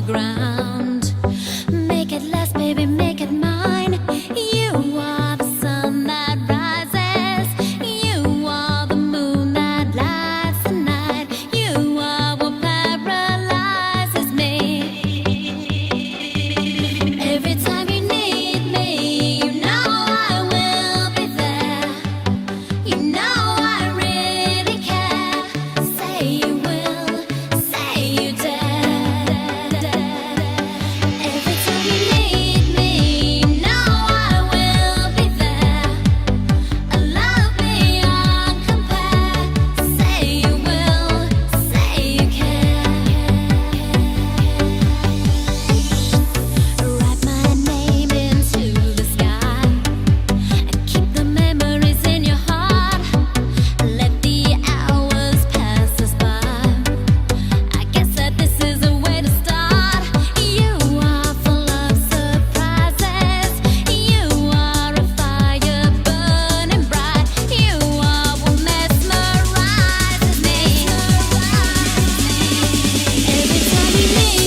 ground. Make it last, baby, make it mine. You are the sun that rises. You are the moon that lights the night. You are what paralyzes me. Every time you need me, you know I will be there. You know I really care. Say you will, say you dare. Every time you need me, you know I will be there. A love beyond compare. Say you will, say you care. Write my name into the sky and keep the memories in your heart. Let the hours pass us by. I guess that this is a way to start. You are full of surprises. You are a fire burning bright. You are what mesmerizes me. Every time you need